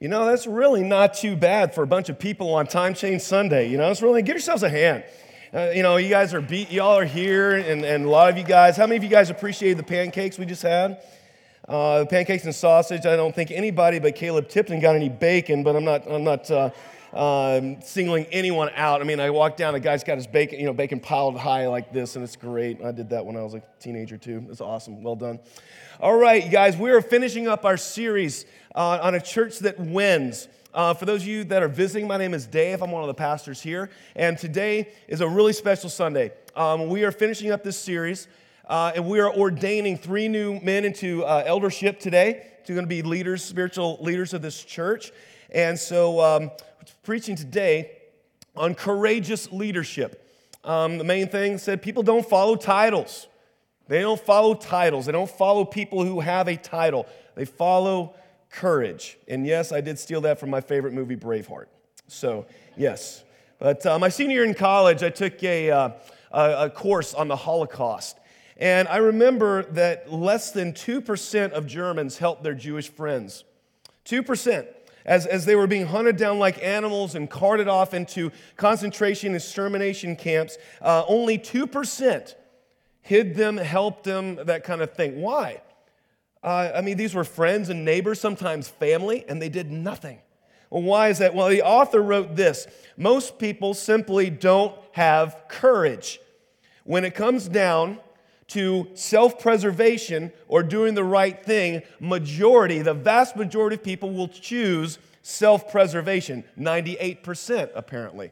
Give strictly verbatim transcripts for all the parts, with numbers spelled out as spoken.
You know, that's really not too bad for a bunch of people on Time Change Sunday. You know, it's really, give yourselves a hand. Uh, you know, you guys are beat, y'all are here, and, and a lot of you guys, how many of you guys appreciated the pancakes we just had? Uh, the pancakes and sausage. I don't think anybody but Caleb Tipton got any bacon, but I'm not, I'm not uh, um, singling anyone out. I mean, I walked down, the guy's got his bacon, you know, bacon piled high like this, and it's great. I did that when I was a teenager too. It's awesome. Well done. All right, you guys, we are finishing up our series uh, on a church that wins. Uh, for those of you that are visiting, my name is Dave. I'm one of the pastors here, and today is a really special Sunday. Um, we are finishing up this series, uh, and we are ordaining three new men into uh, eldership today. They're going to be leaders, spiritual leaders of this church. And so, um, preaching today on courageous leadership. Um, the main thing said people don't follow titles. They don't follow titles. They don't follow people who have a title. They follow courage. And yes, I did steal that from my favorite movie, Braveheart. So, yes. But uh, my senior year in college, I took a, uh, a, a course on the Holocaust. And I remember that less than two percent of Germans helped their Jewish friends. two percent. As, as they were being hunted down like animals and carted off into concentration and extermination camps, uh, only two percent hid them, helped them, that kind of thing. Why? Uh, I mean, these were friends and neighbors, sometimes family, and they did nothing. Well, why is that? Well, the author wrote this: most people simply don't have courage. When it comes down to self-preservation or doing the right thing, majority, the vast majority of people will choose self-preservation, ninety-eight percent apparently.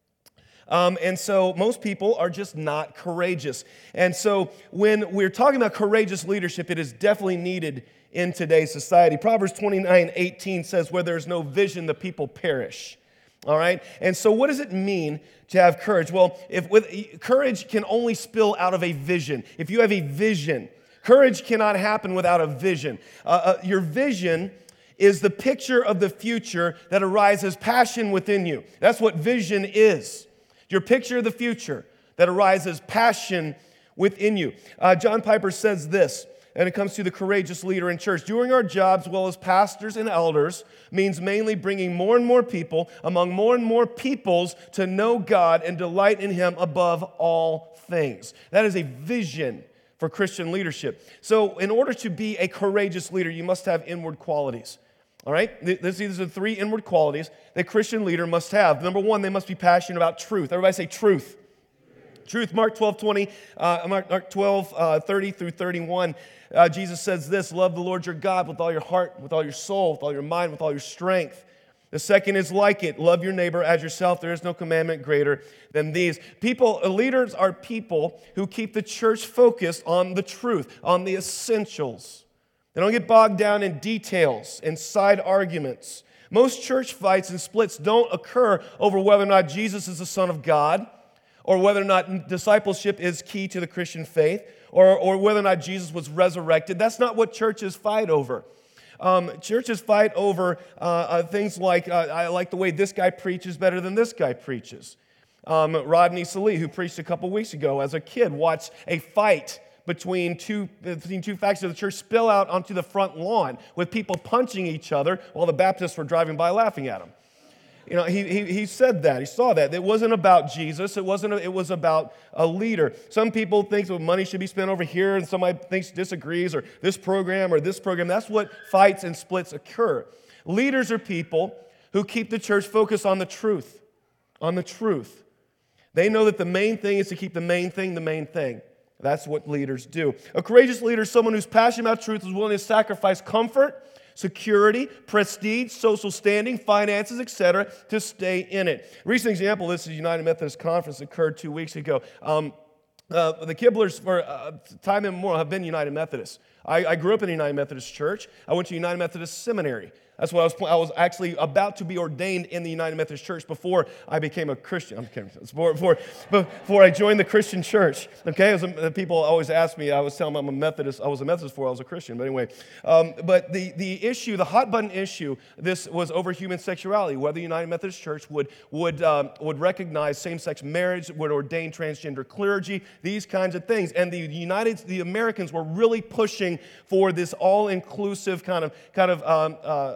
Um, and so most people are just not courageous. And so when we're talking about courageous leadership, it is definitely needed in today's society. Proverbs twenty-nine eighteen says, where there's no vision, the people perish. All right? And so what does it mean to have courage? Well, if with courage can only spill out of a vision. If you have a vision, courage cannot happen without a vision. Uh, uh, your vision is the picture of the future that arises passion within you. That's what vision is. Your picture of the future that arises passion within you. Uh, John Piper says this, and it comes to the courageous leader in church. Doing our jobs well as pastors and elders means mainly bringing more and more people among more and more peoples to know God and delight in Him above all things. That is a vision for Christian leadership. So in order to be a courageous leader, you must have inward qualities. All right? These are the three inward qualities that Christian leader must have. Number one, they must be passionate about truth. Everybody say truth. Truth. Mark twelve twenty, uh, Mark twelve uh, thirty through thirty-one. Uh, Jesus says this: love the Lord your God with all your heart, with all your soul, with all your mind, with all your strength. The second is like it: love your neighbor as yourself. There is no commandment greater than these. People, leaders are people who keep the church focused on the truth, on the essentials. They don't get bogged down in details and side arguments. Most church fights and splits don't occur over whether or not Jesus is the Son of God, or whether or not discipleship is key to the Christian faith, or, or whether or not Jesus was resurrected. That's not what churches fight over. Um, churches fight over uh, uh, things like, uh, I like the way this guy preaches better than this guy preaches. Um, Rodney Salee, who preached a couple weeks ago as a kid, watched a fight between two, between two factions of the church spill out onto the front lawn with people punching each other while the Baptists were driving by laughing at them. You know, he, he, he said that. He saw that. It wasn't about Jesus. It wasn't. A, it was about a leader. Some people think that money should be spent over here, and somebody thinks disagrees, or this program or this program. That's what fights and splits occur. Leaders are people who keep the church focused on the truth, on the truth. They know that the main thing is to keep the main thing the main thing. That's what leaders do. A courageous leader is someone who's passionate about truth, is willing to sacrifice comfort, security, prestige, social standing, finances, et cetera, to stay in it. A recent example, this is the United Methodist Conference that occurred two weeks ago. Um, uh, the Kiblers, for uh, time immemorial, have been United Methodists. I, I grew up in a United Methodist church. I went to United Methodist Seminary. That's what I was. I was actually about to be ordained in the United Methodist Church before I became a Christian. I'm kidding. Before, before, before I joined the Christian church. Okay, was a, people always ask me. I was telling them I'm a Methodist. I was a Methodist before I was a Christian. But anyway, um, but the the issue, the hot button issue, this was over human sexuality. Whether the United Methodist Church would would um, would recognize same-sex marriage, would ordain transgender clergy, these kinds of things. And the United, the Americans were really pushing for this all-inclusive kind of kind of um, uh,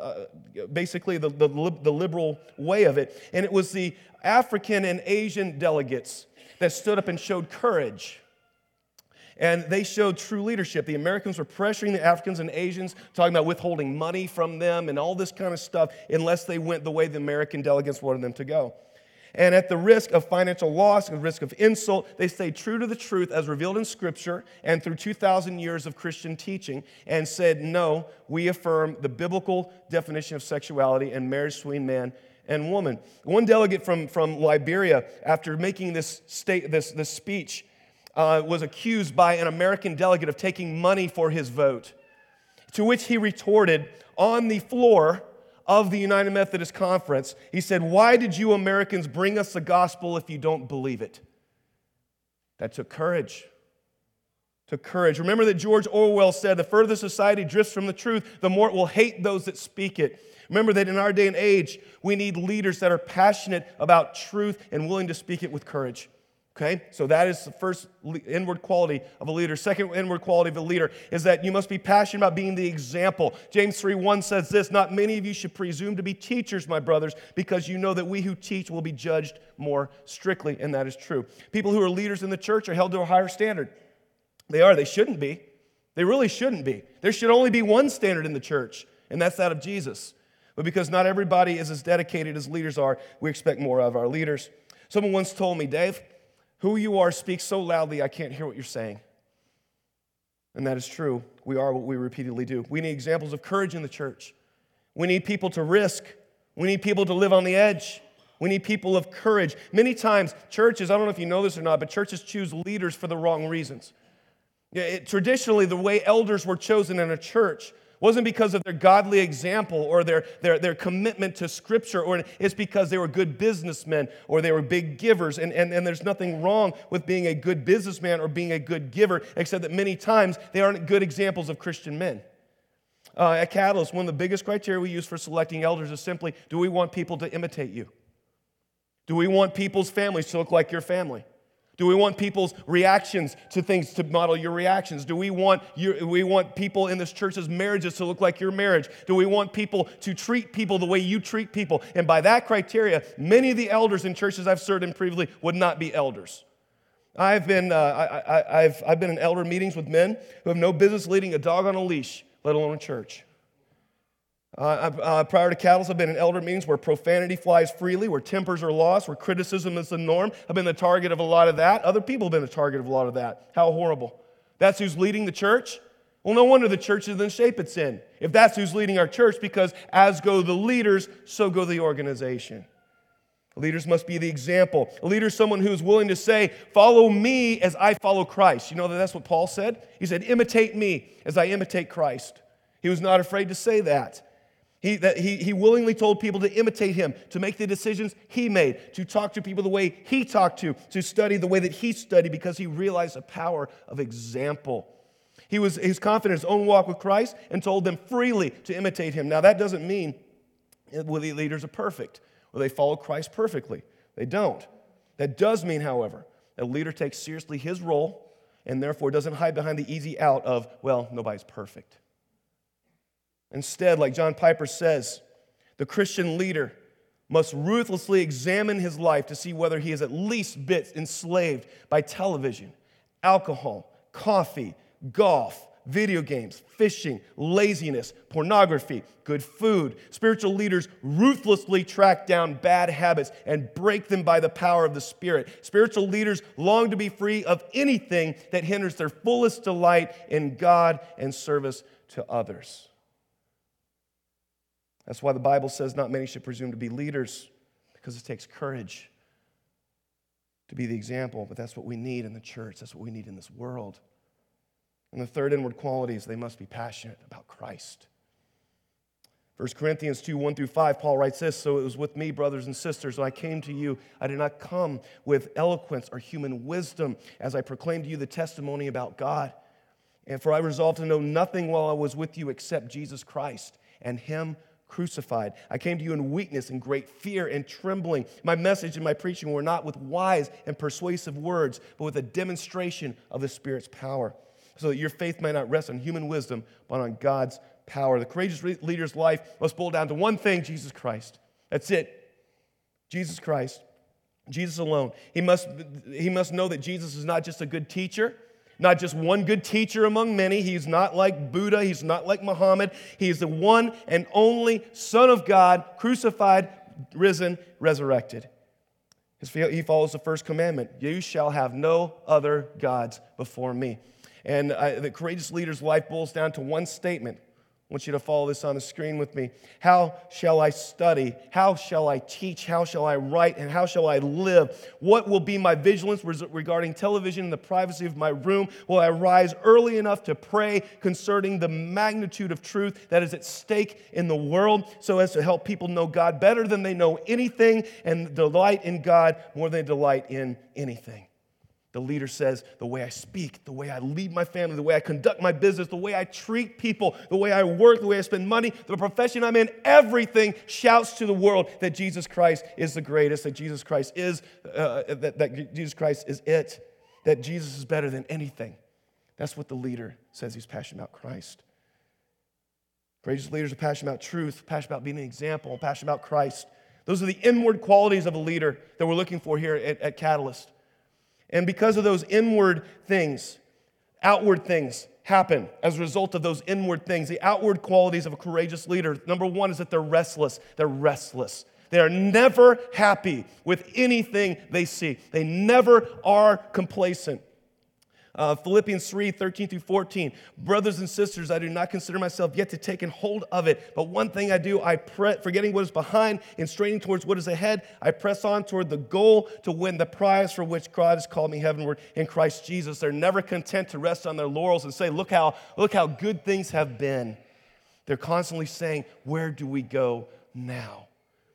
uh, basically the, the, the liberal way of it. And it was the African and Asian delegates that stood up and showed courage. And they showed true leadership. The Americans were pressuring the Africans and Asians, talking about withholding money from them and all this kind of stuff, unless they went the way the American delegates wanted them to go. And at the risk of financial loss, and risk of insult, they stayed true to the truth as revealed in Scripture and through two thousand years of Christian teaching, and said, no, we affirm the biblical definition of sexuality and marriage between man and woman. One delegate from, from Liberia, after making this, state, this, this speech, uh, was accused by an American delegate of taking money for his vote, to which he retorted on the floor of the United Methodist Conference. He said, why did you Americans bring us the gospel if you don't believe it? That took courage. Took courage. Remember that George Orwell said, the further society drifts from the truth, the more it will hate those that speak it. Remember that in our day and age, we need leaders that are passionate about truth and willing to speak it with courage. Okay, so that is the first inward quality of a leader. Second inward quality of a leader is that you must be passionate about being the example. James three one says this, not many of you should presume to be teachers, my brothers, because you know that we who teach will be judged more strictly, and that is true. People who are leaders in the church are held to a higher standard. They are. They shouldn't be. They really shouldn't be. There should only be one standard in the church, and that's that of Jesus. But because not everybody is as dedicated as leaders are, we expect more of our leaders. Someone once told me, Dave, who you are speaks so loudly I can't hear what you're saying. And that is true. We are what we repeatedly do. We need examples of courage in the church. We need people to risk. We need people to live on the edge. We need people of courage. Many times, churches, I don't know if you know this or not, but churches choose leaders for the wrong reasons. It, traditionally, the way elders were chosen in a church wasn't because of their godly example or their, their, their commitment to Scripture, or it's because they were good businessmen or they were big givers. And, and, and there's nothing wrong with being a good businessman or being a good giver, except that many times they aren't good examples of Christian men. Uh, at Catalyst, one of the biggest criteria we use for selecting elders is simply, do we want people to imitate you? Do we want people's families to look like your family? Do we want people's reactions to things to model your reactions? Do we want your, we want people in this church's marriages to look like your marriage? Do we want people to treat people the way you treat people? And by that criteria, many of the elders in churches I've served in previously would not be elders. I've been, uh, I, I, I've, I've been in elder meetings with men who have no business leading a dog on a leash, let alone a church. Uh, uh, prior to Catalyst, I've been in elder meetings where profanity flies freely, where tempers are lost, where criticism is the norm. I've been the target of a lot of that. Other people have been the target of a lot of that. How horrible. That's who's leading the church? Well, no wonder the church is in the shape it's in. If that's who's leading our church, because as go the leaders, so go the organization. Leaders must be the example. A leader is someone who's willing to say, follow me as I follow Christ. You know that that's what Paul said? He said, imitate me as I imitate Christ. He was not afraid to say that. He, that he, he willingly told people to imitate him, to make the decisions he made, to talk to people the way he talked to, to study the way that he studied, because he realized the power of example. He was, he was confident in his own walk with Christ and told them freely to imitate him. Now, that doesn't mean well, the leaders are perfect, or they follow Christ perfectly. They don't. That does mean, however, that a leader takes seriously his role and therefore doesn't hide behind the easy out of, well, nobody's perfect. Instead, like John Piper says, the Christian leader must ruthlessly examine his life to see whether he is at least bit enslaved by television, alcohol, coffee, golf, video games, fishing, laziness, pornography, good food. Spiritual leaders ruthlessly track down bad habits and break them by the power of the Spirit. Spiritual leaders long to be free of anything that hinders their fullest delight in God and service to others. That's why the Bible says not many should presume to be leaders, because it takes courage to be the example. But that's what we need in the church. That's what we need in this world. And the third inward quality is they must be passionate about Christ. First Corinthians two, one through five, Paul writes this, so it was with me, brothers and sisters, when I came to you, I did not come with eloquence or human wisdom as I proclaimed to you the testimony about God. And for I resolved to know nothing while I was with you except Jesus Christ and Him crucified. I came to you in weakness and great fear and trembling. My message and my preaching were not with wise and persuasive words, but with a demonstration of the Spirit's power, so that your faith may not rest on human wisdom, but on God's power. The courageous leader's life must boil down to one thing: Jesus Christ. That's it. Jesus Christ. Jesus alone. He must, he must know that Jesus is not just a good teacher, not just one good teacher among many. He's not like Buddha. He's not like Muhammad. He is the one and only Son of God, crucified, risen, resurrected. He follows the first commandment: you shall have no other gods before me. And I, the courageous leader's life boils down to one statement. I want you to follow this on the screen with me. How shall I study? How shall I teach? How shall I write? And how shall I live? What will be my vigilance regarding television in the privacy of my room? Will I rise early enough to pray concerning the magnitude of truth that is at stake in the world, so as to help people know God better than they know anything, and delight in God more than they delight in anything? The leader says, the way I speak, the way I lead my family, the way I conduct my business, the way I treat people, the way I work, the way I spend money, the profession I'm in, everything shouts to the world that Jesus Christ is the greatest, that Jesus Christ is uh, that, that Jesus Christ is it, that Jesus is better than anything. That's what the leader says. He's passionate about Christ. Courageous leaders are passionate about truth, passionate about being an example, passionate about Christ. Those are the inward qualities of a leader that we're looking for here at, at Catalyst. And because of those inward things, outward things happen as a result of those inward things. The outward qualities of a courageous leader, number one, is that they're restless. They're restless. They are never happy with anything they see. They never are complacent. Uh, Philippians three, thirteen through fourteen. Brothers and sisters, I do not consider myself yet to take hold of it. But one thing I do, I pre- forgetting what is behind and straining towards what is ahead, I press on toward the goal to win the prize for which God has called me heavenward in Christ Jesus. They're never content to rest on their laurels and say, look how, look how good things have been. They're constantly saying, where do we go now?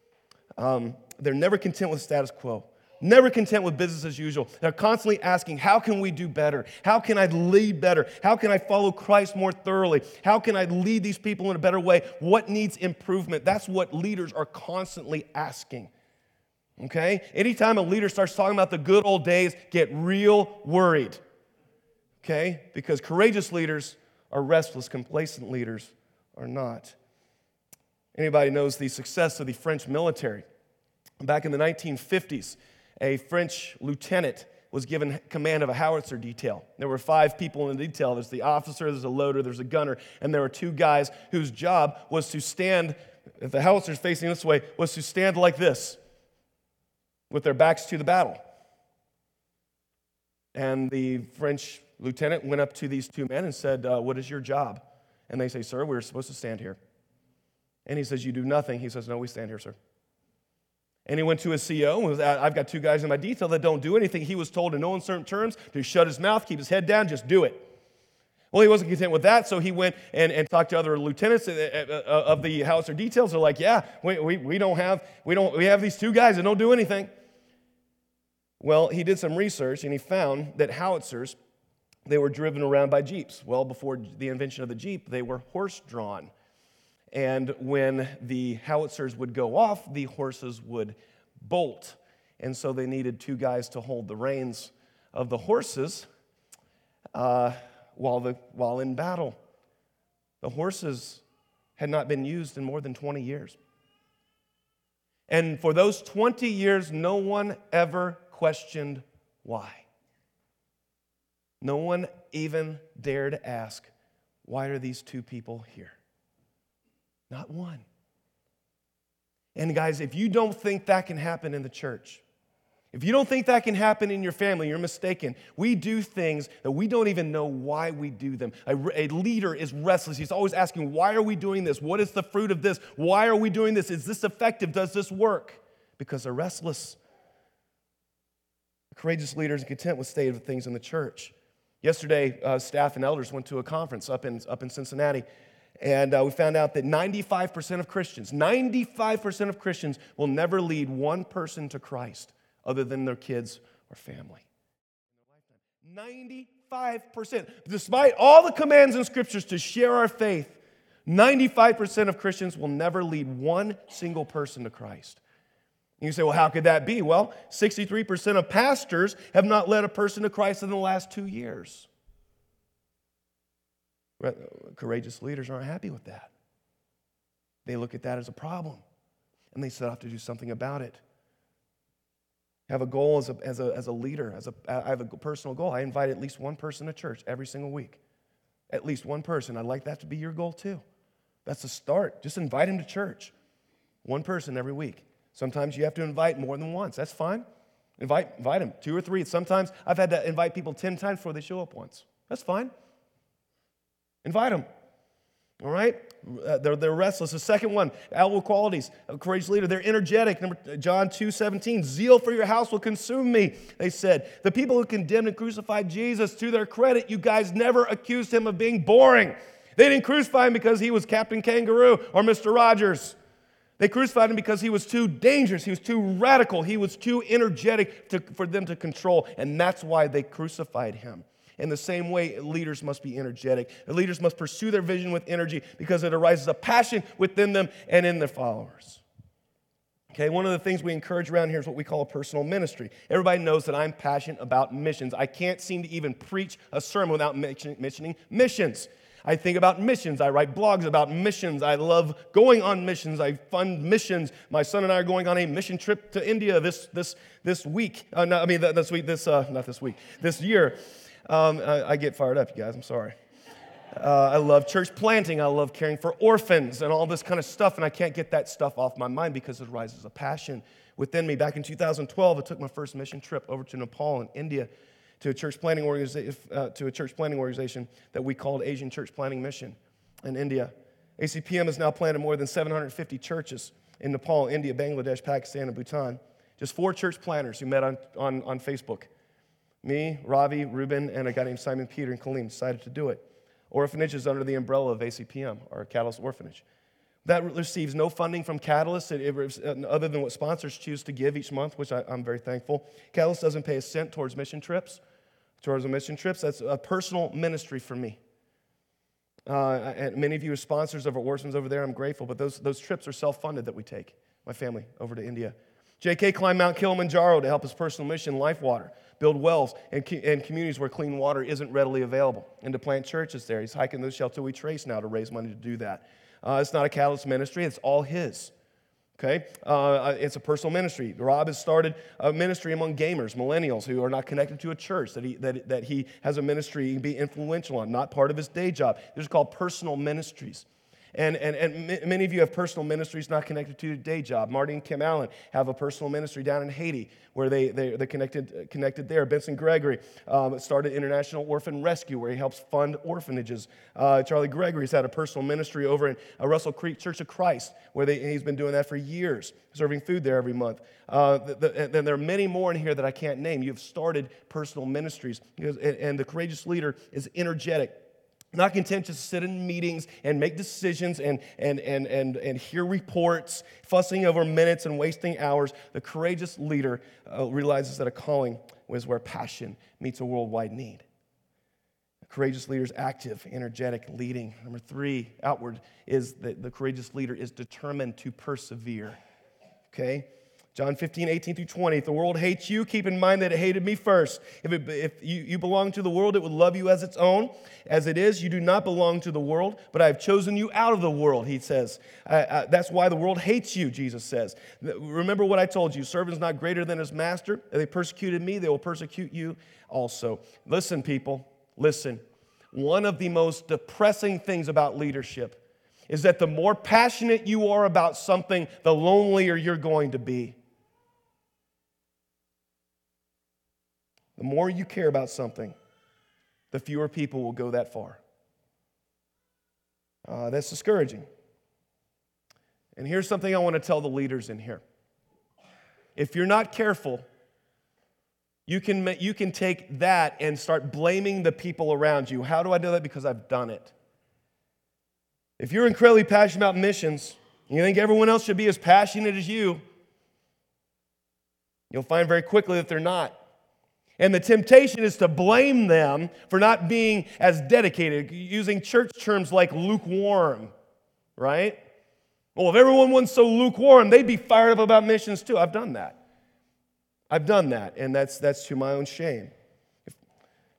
Um, they're never content with status quo. Never content with business as usual. They're constantly asking, how can we do better? How can I lead better? How can I follow Christ more thoroughly? How can I lead these people in a better way? What needs improvement? That's what leaders are constantly asking. Okay? Anytime a leader starts talking about the good old days, get real worried. Okay? Because courageous leaders are restless, complacent leaders are not. Anybody knows the success of the French military? Back in the nineteen fifties, a French lieutenant was given command of a howitzer detail. There were five people in the detail. There's the officer, there's a loader, there's a gunner, and there were two guys whose job was to stand, if the howitzer's facing this way, was to stand like this, with their backs to the battle. And the French lieutenant went up to these two men and said, uh, what is your job? And they say, sir, we're supposed to stand here. And he says, you do nothing. He says, no, we stand here, sir. And he went to his C O and was, I've got two guys in my detail that don't do anything. He was told in no uncertain terms to shut his mouth, keep his head down, just do it. Well, he wasn't content with that, so he went and, and talked to other lieutenants of the howitzer details. They're like, yeah, we, we, we don't have, we don't, we have these two guys that don't do anything. Well, he did some research and he found that howitzers, they were driven around by jeeps. Well, before the invention of the jeep, they were horse-drawn. And when the howitzers would go off, the horses would bolt. And so they needed two guys to hold the reins of the horses uh, while, the, while in battle. The horses had not been used in more than twenty years. And for those twenty years, no one ever questioned why. No one even dared ask, why are these two people here? Not one. And guys, if you don't think that can happen in the church, if you don't think that can happen in your family, you're mistaken. We do things that we don't even know why we do them. A, a leader is restless. He's always asking, why are we doing this? What is the fruit of this? Why are we doing this? Is this effective? Does this work? Because they're restless. Courageous leaders are content with state of things in the church. Yesterday, uh, staff and elders went to a conference up in, up in Cincinnati. And uh, we found out that ninety-five percent of Christians, ninety-five percent of Christians will never lead one person to Christ other than their kids or family. ninety-five percent. Despite all the commands in Scriptures to share our faith, ninety-five percent of Christians will never lead one single person to Christ. And you say, well, how could that be? Well, sixty-three percent of pastors have not led a person to Christ in the last two years. Courageous leaders aren't happy with that. They look at that as a problem, and they set off to do something about it. I have a goal as a, as a, as a leader. As a, I have a personal goal. I invite at least one person to church every single week. At least one person. I'd like that to be your goal too. That's the start. Just invite him to church. One person every week. Sometimes you have to invite more than once. That's fine. Invite, invite them, two or three. Sometimes I've had to invite people ten times before they show up once. That's fine. Invite them. All right? Uh, they're, they're restless. The second one, outward qualities of a courageous leader. They're energetic. Number, John two seventeen, zeal for your house will consume me, they said. The people who condemned and crucified Jesus, to their credit, you guys never accused him of being boring. They didn't crucify him because he was Captain Kangaroo or Mister Rogers. They crucified him because he was too dangerous. He was too radical. He was too energetic to, for them to control. And that's why they crucified him. In the same way, leaders must be energetic. Leaders must pursue their vision with energy because it arises a passion within them and in their followers. Okay, one of the things we encourage around here is what we call a personal ministry. Everybody knows that I'm passionate about missions. I can't seem to even preach a sermon without mentioning missions. I think about missions. I write blogs about missions. I love going on missions. I fund missions. My son and I are going on a mission trip to India this this this week. Uh, no, I mean this week. This uh, not this week. This year. Um, I, I get fired up, you guys. I'm sorry. Uh, I love church planting. I love caring for orphans and all this kind of stuff, and I can't get that stuff off my mind because it rises a passion within me. Back in two thousand twelve, I took my first mission trip over to Nepal and India to a church planting organization, uh, to a church planting organization that we called Asian Church Planting Mission in India. A C P M has now planted more than seven hundred fifty churches in Nepal, India, Bangladesh, Pakistan, and Bhutan. Just four church planters who met on, on, on Facebook. Me, Ravi, Ruben, and a guy named Simon Peter and Kaleem decided to do it. Orphanages under the umbrella of A C P M, or Catalyst Orphanage. That receives no funding from Catalyst it, it, other than what sponsors choose to give each month, which I, I'm very thankful. Catalyst doesn't pay a cent towards mission trips. Towards the mission trips, that's a personal ministry for me. Uh, and many of you are sponsors of our orphans over there. I'm grateful, but those, those trips are self-funded that we take, my family, over to India. J K climbed Mount Kilimanjaro to help his personal mission, Life Water, build wells and, and communities where clean water isn't readily available, and to plant churches there. He's hiking the Sheltui Trace now to raise money to do that. Uh, it's not a Catalyst ministry. It's all his. Okay? Uh, it's a personal ministry. Rob has started a ministry among gamers, millennials who are not connected to a church, that he, that, that he has a ministry he can be influential on, not part of his day job. These are called personal ministries. And, and, and many of you have personal ministries not connected to your day job. Marty and Kim Allen have a personal ministry down in Haiti where they, they, they're connected, connected there. Benson Gregory um, started International Orphan Rescue where he helps fund orphanages. Uh, Charlie Gregory's had a personal ministry over in uh, Russell Creek Church of Christ where they, he's been doing that for years, serving food there every month. Uh, the, the, and there are many more in here that I can't name. You've started personal ministries. And, and the courageous leader is energetic. Not content just to sit in meetings and make decisions and, and, and, and, and hear reports, fussing over minutes and wasting hours. The courageous leader uh, realizes that a calling is where passion meets a worldwide need. The courageous leader is active, energetic, leading. Number three, outward, is that the courageous leader is determined to persevere. Okay? John fifteen, eighteen through twenty, if the world hates you, keep in mind that it hated me first. If, it, if you, you belong to the world, it would love you as its own. As it is, you do not belong to the world, but I have chosen you out of the world, he says. I, I, that's why the world hates you, Jesus says. Remember what I told you, servant is not greater than his master. If they persecuted me, they will persecute you also. Listen, people, listen. One of the most depressing things about leadership is that the more passionate you are about something, the lonelier you're going to be. The more you care about something, the fewer people will go that far. Uh, that's discouraging. And here's something I want to tell the leaders in here. If you're not careful, you can, you can take that and start blaming the people around you. How do I do that? Because I've done it. If you're incredibly passionate about missions, and you think everyone else should be as passionate as you, you'll find very quickly that they're not. And the temptation is to blame them for not being as dedicated, using church terms like lukewarm, right? Well, if everyone wasn't so lukewarm, they'd be fired up about missions too. I've done that. I've done that, and that's that's to my own shame. If,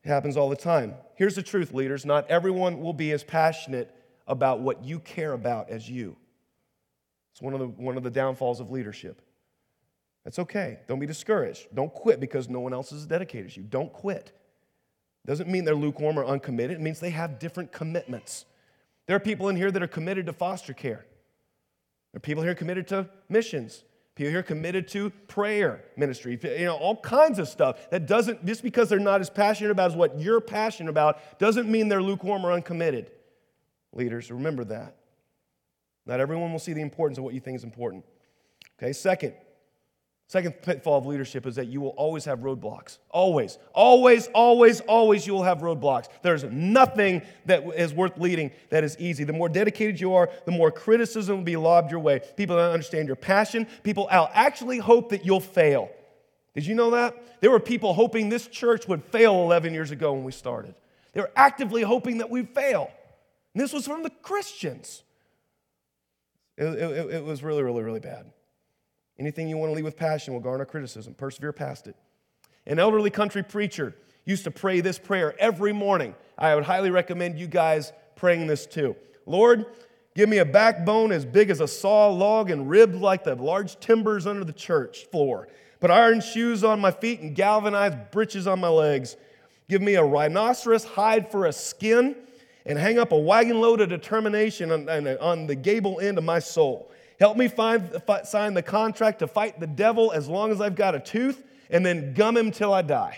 It happens all the time. Here's the truth, leaders. Not everyone will be as passionate about what you care about as you. It's one of the, one of the downfalls of leadership. That's okay. Don't be discouraged. Don't quit because no one else is as dedicated as you. Don't quit. Doesn't mean they're lukewarm or uncommitted. It means they have different commitments. There are people in here that are committed to foster care. There are people here committed to missions. People here committed to prayer ministry. You know, all kinds of stuff. That doesn't, just because they're not as passionate about as what you're passionate about, doesn't mean they're lukewarm or uncommitted. Leaders, remember that. Not everyone will see the importance of what you think is important. Okay, second. Second pitfall of leadership is that you will always have roadblocks. Always, always, always, always you will have roadblocks. There's nothing that is worth leading that is easy. The more dedicated you are, the more criticism will be lobbed your way. People don't understand your passion. People out actually hope that you'll fail. Did you know that? There were people hoping this church would fail eleven years ago when we started. They were actively hoping that we'd fail. And this was from the Christians. It, it, it was really, really, really bad. Anything you want to lead with passion will garner criticism. Persevere past it. An elderly country preacher used to pray this prayer every morning. I would highly recommend you guys praying this too. Lord, give me a backbone as big as a saw log and ribs like the large timbers under the church floor. Put iron shoes on my feet and galvanized breeches on my legs. Give me a rhinoceros hide for a skin and hang up a wagon load of determination on, on, on the gable end of my soul. Help me find, sign the contract to fight the devil as long as I've got a tooth, and then gum him till I die.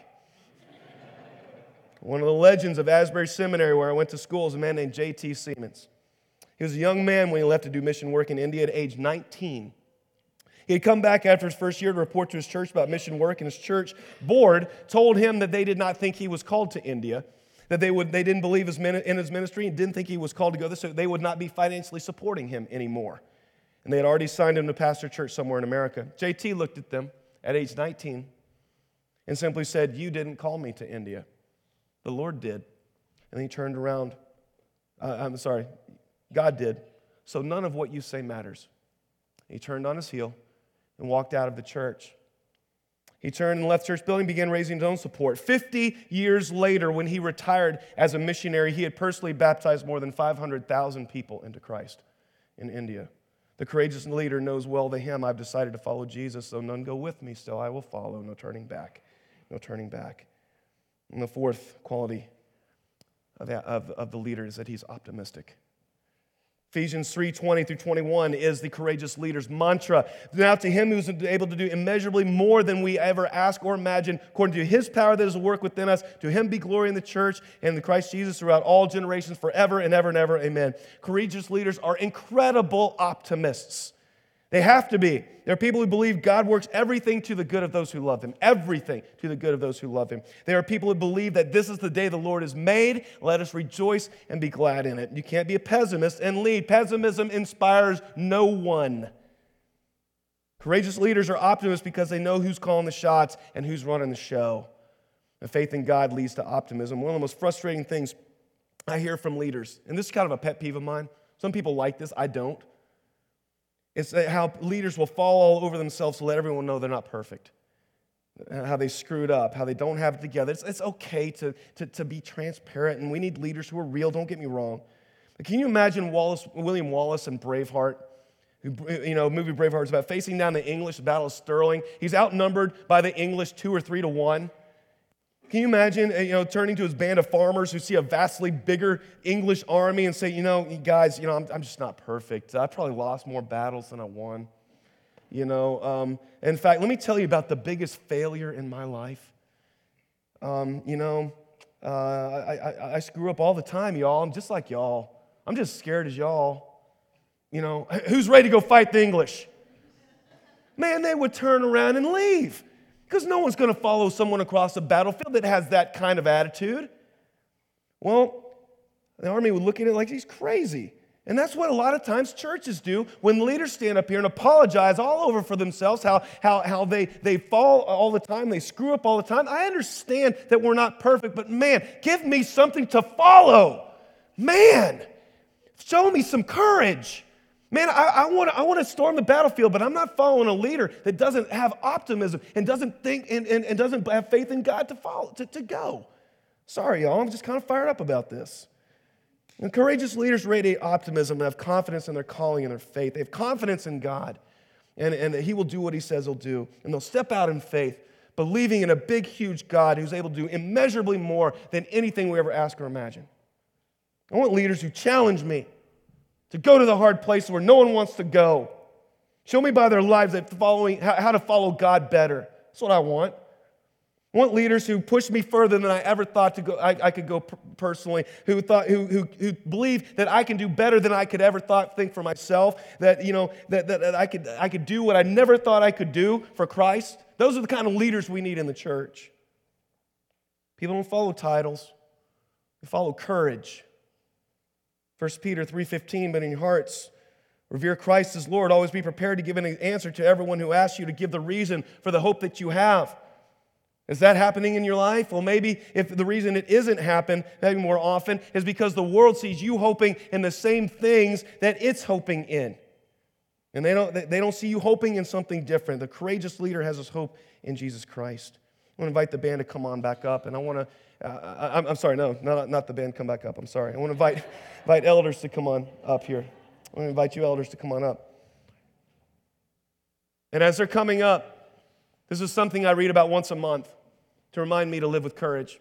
One of the legends of Asbury Seminary, where I went to school, is a man named J T Siemens. He was a young man when he left to do mission work in India at age nineteen. He had come back after his first year to report to his church about mission work, and his church board told him that they did not think he was called to India, that they would they didn't believe his, in his ministry and didn't think he was called to go there, so they would not be financially supporting him anymore. And they had already signed him to pastor a church somewhere in America. J T looked at them at age nineteen and simply said, you didn't call me to India. The Lord did. And then he turned around. Uh, I'm sorry, God did. So none of what you say matters. He turned on his heel and walked out of the church. He turned and left church building, began raising his own support. Fifty years later, when he retired as a missionary, he had personally baptized more than five hundred thousand people into Christ in India. The courageous leader knows well the hymn, I've decided to follow Jesus, so none go with me, still I will follow, no turning back, no turning back. And the fourth quality of the, of, of the leader is that he's optimistic. Ephesians three twenty through twenty-one is the courageous leader's mantra. Now to him who's able to do immeasurably more than we ever ask or imagine, according to his power that is at work within us, to him be glory in the church and in Christ Jesus throughout all generations, forever and ever and ever. Amen. Courageous leaders are incredible optimists. They have to be. There are people who believe God works everything to the good of those who love him. Everything to the good of those who love him. There are people who believe that this is the day the Lord has made. Let us rejoice and be glad in it. You can't be a pessimist and lead. Pessimism inspires no one. Courageous leaders are optimists because they know who's calling the shots and who's running the show. And faith in God leads to optimism. One of the most frustrating things I hear from leaders, and this is kind of a pet peeve of mine. Some people like this. I don't. It's how leaders will fall all over themselves to let everyone know they're not perfect, how they screwed up, how they don't have it together. It's, it's okay to, to, to be transparent, and we need leaders who are real, don't get me wrong. But can you imagine Wallace, William Wallace and Braveheart? Who, you know, movie Braveheart is about facing down the English, the Battle of Stirling. He's outnumbered by the English two or three to one. Can you imagine, you know, turning to his band of farmers who see a vastly bigger English army and say, you know, guys, you know, I'm, I'm just not perfect. I probably lost more battles than I won. You know, um, in fact, let me tell you about the biggest failure in my life. Um, you know, uh, I, I, I screw up all the time, y'all. I'm just like y'all. I'm just scared as y'all. You know, who's ready to go fight the English? Man, they would turn around and leave. Because no one's going to follow someone across the battlefield that has that kind of attitude. Well, the army would look at it like he's crazy. And that's what a lot of times churches do when leaders stand up here and apologize all over for themselves, how, how, how they, they fall all the time, they screw up all the time. I understand that we're not perfect, but man, give me something to follow. Man, show me some courage. Man, I, I want to I want to storm the battlefield, but I'm not following a leader that doesn't have optimism and doesn't think and, and, and doesn't have faith in God to follow, to, to go. Sorry, y'all, I'm just kind of fired up about this. And courageous leaders radiate optimism and have confidence in their calling and their faith. They have confidence in God and, and that He will do what He says He'll do. And they'll step out in faith, believing in a big, huge God who's able to do immeasurably more than anything we ever ask or imagine. I want leaders who challenge me to go to the hard places where no one wants to go. Show me by their lives that following, how to follow God better. That's what I want. I want leaders who push me further than I ever thought to go. I, I could go personally. Who thought, who, who, who believe that I can do better than I could ever thought, think for myself. That you know that, that, that I could I could do what I never thought I could do for Christ. Those are the kind of leaders we need in the church. People don't follow titles; they follow courage. First Peter three fifteen. But in your hearts, revere Christ as Lord. Always be prepared to give an answer to everyone who asks you to give the reason for the hope that you have. Is that happening in your life? Well, maybe if the reason it isn't happening, maybe more often, is because the world sees you hoping in the same things that it's hoping in. And they don't, they don't see you hoping in something different. The courageous leader has his hope in Jesus Christ. I want to invite the band to come on back up. And I want to, uh, I'm, I'm sorry, no, not, not the band come back up. I'm sorry. I want to invite, invite elders to come on up here. I want to invite you elders to come on up. And as they're coming up, this is something I read about once a month to remind me to live with courage.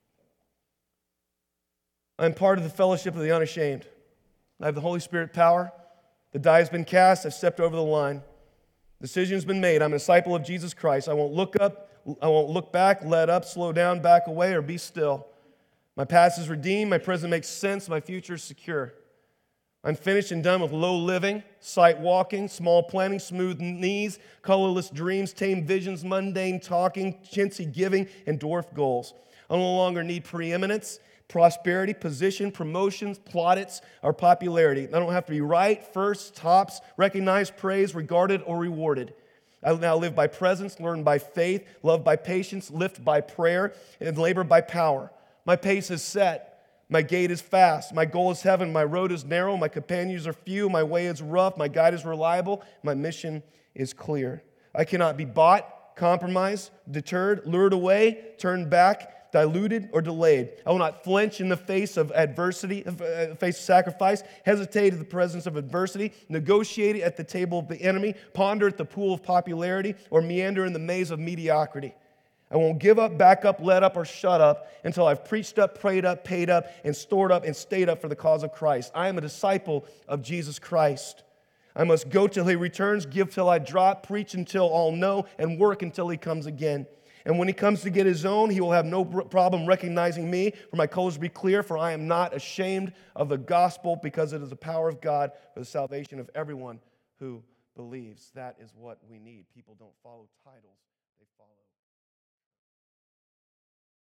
I'm part of the fellowship of the unashamed. I have the Holy Spirit power. The die has been cast. I've stepped over the line. Decision's been made. I'm a disciple of Jesus Christ. I won't look up. I won't look back, let up, slow down, back away, or be still. My past is redeemed. My present makes sense. My future is secure. I'm finished and done with low living, sight walking, small planning, smooth knees, colorless dreams, tame visions, mundane talking, chintzy giving, and dwarf goals. I no longer need preeminence, prosperity, position, promotions, plaudits, or popularity. I don't have to be right, first, tops, recognized, praised, regarded, or rewarded. I now live by presence, learn by faith, love by patience, lift by prayer, and labor by power. My pace is set. My gait is fast. My goal is heaven. My road is narrow. My companions are few. My way is rough. My guide is reliable. My mission is clear. I cannot be bought, compromised, deterred, lured away, turned back, diluted, or delayed. I will not flinch in the face of adversity, uh, face of sacrifice, hesitate at the presence of adversity, negotiate at the table of the enemy, ponder at the pool of popularity, or meander in the maze of mediocrity. I won't give up, back up, let up, or shut up until I've preached up, prayed up, paid up, and stored up, and stayed up for the cause of Christ. I am a disciple of Jesus Christ. I must go till He returns, give till I drop, preach until all know, and work until He comes again. And when He comes to get His own, He will have no problem recognizing me, for my colors be clear, for I am not ashamed of the gospel, because it is the power of God for the salvation of everyone who believes. That is what we need. People don't follow titles, they follow